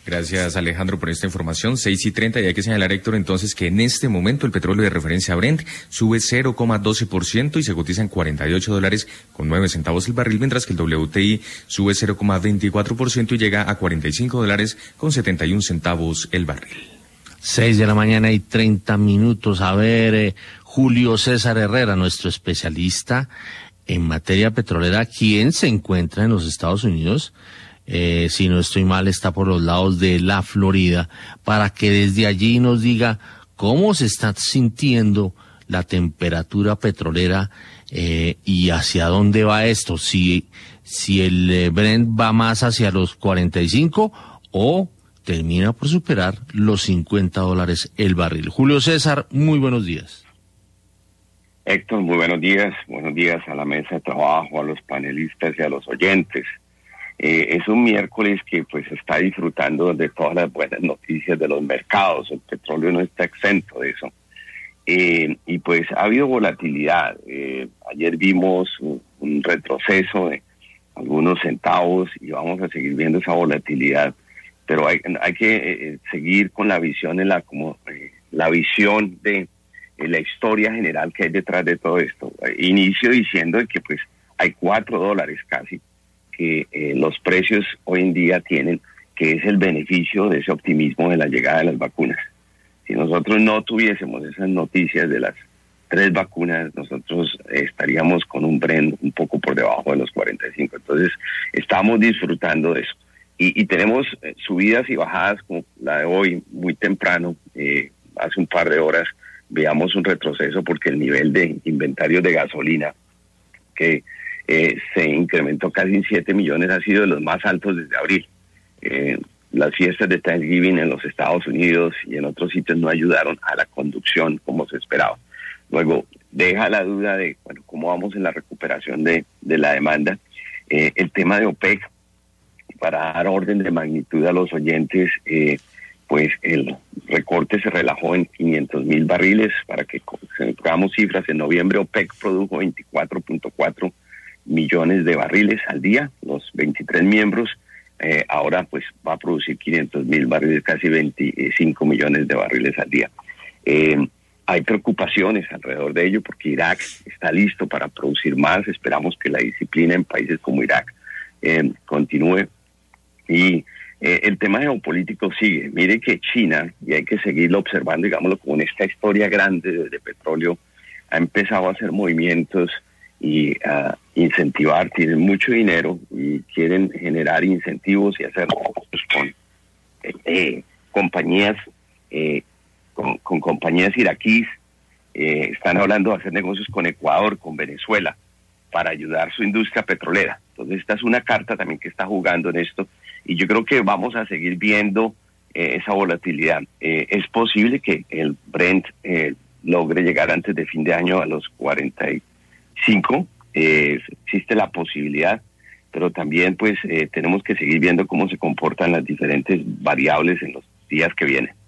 Gracias, Alejandro, por esta información. 6:30, y hay que señalar, Héctor, entonces, que en este momento el petróleo de referencia Brent sube 0,12% y se cotiza en $48.09 el barril, mientras que el WTI sube 0,24% y llega a $45.71 el barril. 6:30 a ver, Julio César Herrera, nuestro especialista en materia petrolera, quien se encuentra en los Estados Unidos, si no estoy mal, está por los lados de la Florida, para que desde allí nos diga cómo se está sintiendo la temperatura petrolera y hacia dónde va esto, si el Brent va más hacia los 45 o termina por superar los $50 el barril. Julio César, muy buenos días. Héctor, muy buenos días a la mesa de trabajo, a los panelistas y a los oyentes. Es un miércoles que pues está disfrutando de todas las buenas noticias de los mercados. El petróleo no está exento de eso. Y pues ha habido volatilidad. Ayer vimos un retroceso de algunos centavos y vamos a seguir viendo esa volatilidad. Pero hay que seguir con la visión la visión de la historia general que hay detrás de todo esto. Inicio diciendo que pues hay $4 casi que los precios hoy en día tienen, que es el beneficio de ese optimismo de la llegada de las vacunas. Si nosotros no tuviésemos esas noticias de las 3 vacunas, nosotros estaríamos con un Brent un poco por debajo de los 45. Entonces, estamos disfrutando de eso. Y tenemos subidas y bajadas como la de hoy, muy temprano, hace un par de horas, veamos un retroceso porque el nivel de inventarios de gasolina que se incrementó casi en 7 millones, ha sido de los más altos desde abril. Las fiestas de Thanksgiving en los Estados Unidos y en otros sitios no ayudaron a la conducción como se esperaba. Luego, deja la duda de, cómo vamos en la recuperación de la demanda. El tema de OPEC, para dar orden de magnitud a los oyentes, pues el recorte se relajó en 500,000 barriles. Para que hagamos cifras, en noviembre OPEC produjo 24.4 millones de barriles al día, los 23 miembros, ahora pues va a producir 500,000 barriles, casi 25 millones de barriles al día. Hay preocupaciones alrededor de ello porque Irak está listo para producir más. Esperamos que la disciplina en países como Irak continúe. Y el tema geopolítico sigue. Mire que China, y hay que seguirlo observando, digámoslo, como en esta historia grande de petróleo, ha empezado a hacer movimientos y a incentivar. Tienen mucho dinero y quieren generar incentivos y hacer negocios con compañías con compañías iraquíes. Están hablando de hacer negocios con Ecuador, con Venezuela, para ayudar su industria petrolera. Entonces esta es una carta también que está jugando en esto, y yo creo que vamos a seguir viendo esa volatilidad. Es posible que el Brent logre llegar antes de fin de año a los 45, existe la posibilidad, pero también pues tenemos que seguir viendo cómo se comportan las diferentes variables en los días que vienen.